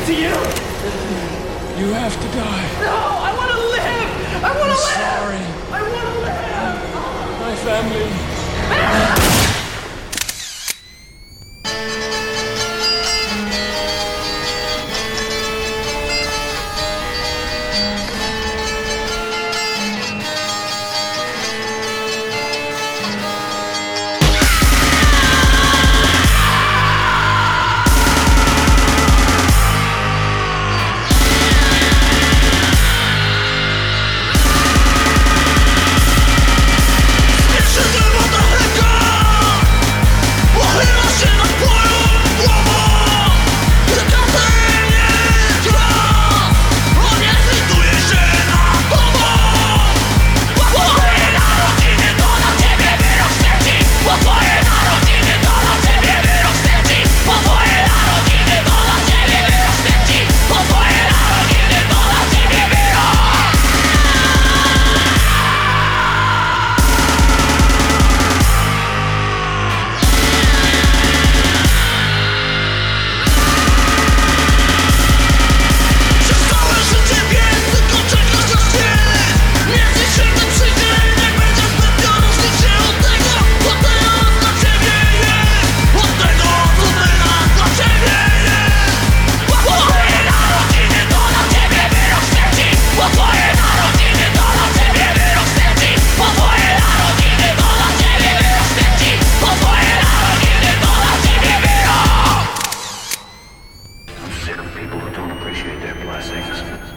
to you? You have to die. No, I want to live. I want to live. Sorry. I want to live. My family. Sick of people who don't appreciate their blessings.